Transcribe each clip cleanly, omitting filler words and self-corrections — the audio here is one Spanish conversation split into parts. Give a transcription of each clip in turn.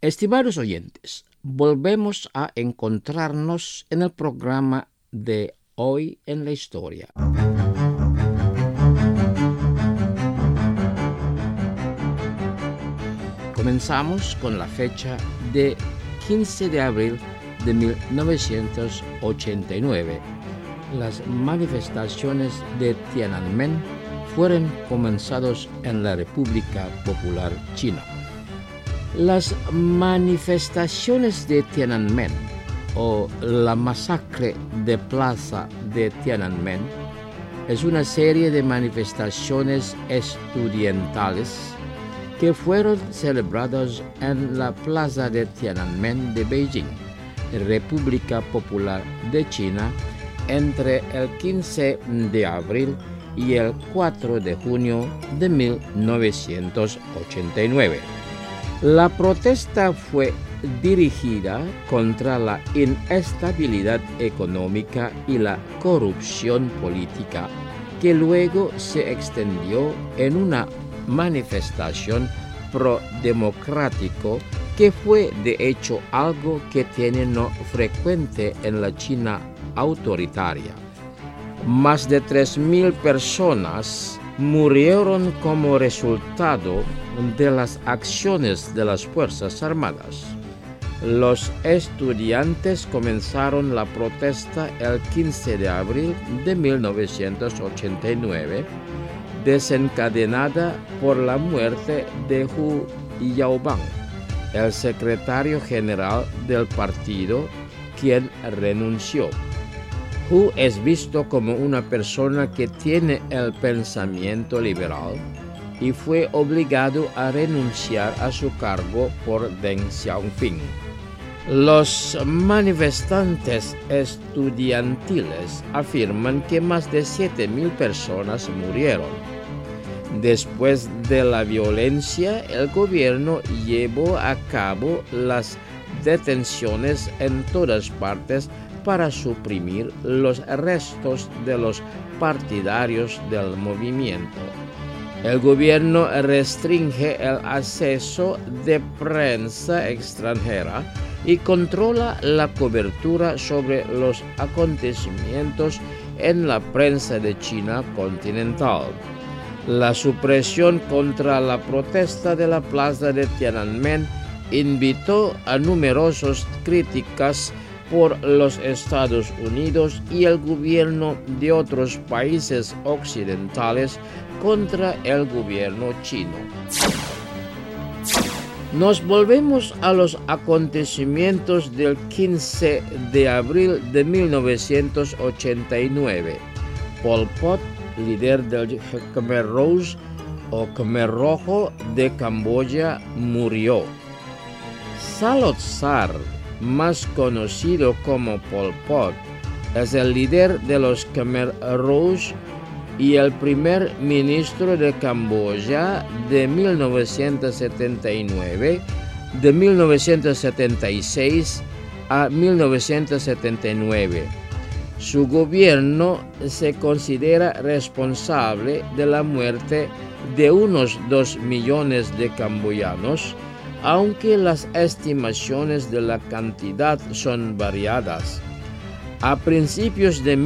Estimados oyentes, volvemos a encontrarnos en el programa de Hoy en la Historia. Comenzamos con la fecha de 15 de abril de 1989. Las manifestaciones de Tiananmen fueron comenzadas en la República Popular China. Las manifestaciones de Tiananmen o la masacre de Plaza de Tiananmen es una serie de manifestaciones estudiantales que fueron celebradas en la Plaza de Tiananmen de Beijing, República Popular de China, entre el 15 de abril y el 4 de junio de 1989. La protesta fue dirigida contra la inestabilidad económica y la corrupción política, que luego se extendió en una manifestación pro-democrático que fue de hecho algo que tiene no frecuente en la China autoritaria. Más de 3.000 personas murieron como resultado de las acciones de las Fuerzas Armadas. Los estudiantes comenzaron la protesta el 15 de abril de 1989, desencadenada por la muerte de Hu Yaobang, el secretario general del partido, quien renunció. Hu es visto como una persona que tiene el pensamiento liberal y fue obligado a renunciar a su cargo por Deng Xiaoping. Los manifestantes estudiantiles afirman que más de 7.000 personas murieron. Después de la violencia, el gobierno llevó a cabo las detenciones en todas partes para suprimir los restos de los partidarios del movimiento. El gobierno restringe el acceso de prensa extranjera y controla la cobertura sobre los acontecimientos en la prensa de China continental. La supresión contra la protesta de la plaza de Tiananmen invitó a numerosas críticas por los Estados Unidos y el gobierno de otros países occidentales contra el gobierno chino. Nos volvemos a los acontecimientos del 15 de abril de 1989. Pol Pot, líder del Khmer Rouge o Khmer Rojo de Camboya, murió. Salotsar, más conocido como Pol Pot, es el líder de los Khmer Rouge y el primer ministro de Camboya de 1976 a 1979. Su gobierno se considera responsable de la muerte de unos 2 millones de camboyanos, aunque las estimaciones de la cantidad son variadas. A principios de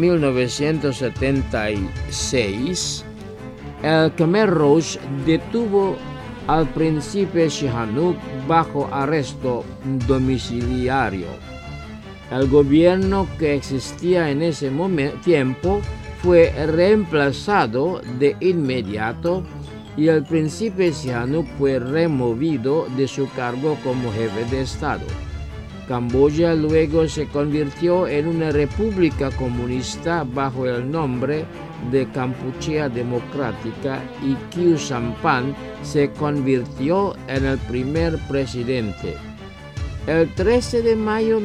1976, el Khmer Rouge detuvo al príncipe Sihanouk bajo arresto domiciliario. El gobierno que existía en ese tiempo fue reemplazado de inmediato y el príncipe Sihanouk fue removido de su cargo como jefe de Estado. Camboya luego se convirtió en una república comunista bajo el nombre de Kampuchea Democrática y Khieu Samphan se convirtió en el primer presidente. El 13 de mayo de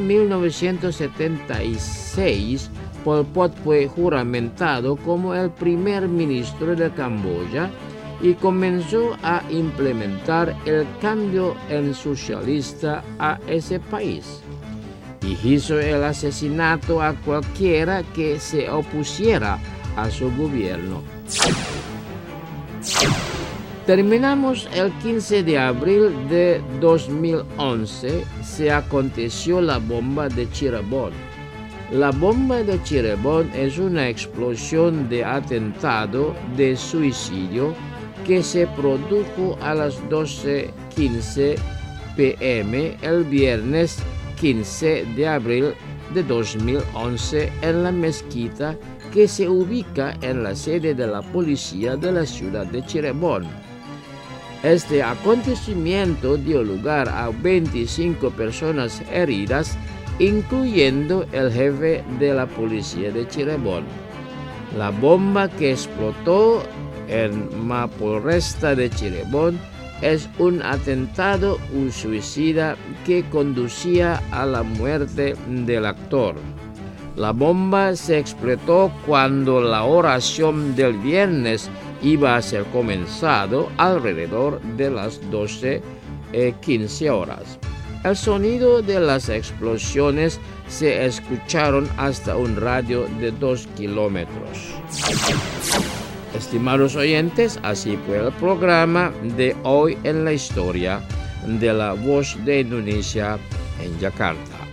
1976, Pol Pot fue juramentado como el primer ministro de Camboya y comenzó a implementar el cambio en socialista a ese país. Y hizo el asesinato a cualquiera que se opusiera a su gobierno. Terminamos el 15 de abril de 2011, se aconteció la bomba de Cirebon. La bomba de Cirebon es una explosión de atentado de suicidio que se produjo a las 12:15 p.m. el viernes 15 de abril de 2011 en la mezquita que se ubica en la sede de la policía de la ciudad de Cirebon. Este acontecimiento dio lugar a 25 personas heridas, incluyendo el jefe de la policía de Cirebon. La bomba que explotó en Mapolresta de Cirebon es un atentado suicida que conducía a la muerte del actor. La bomba se explotó cuando la oración del viernes iba a ser comenzado alrededor de las 12:15 horas. El sonido de las explosiones se escucharon hasta un radio de 2 kilómetros. Estimados oyentes, así fue el programa de hoy en la historia de la Voz de Indonesia en Yakarta.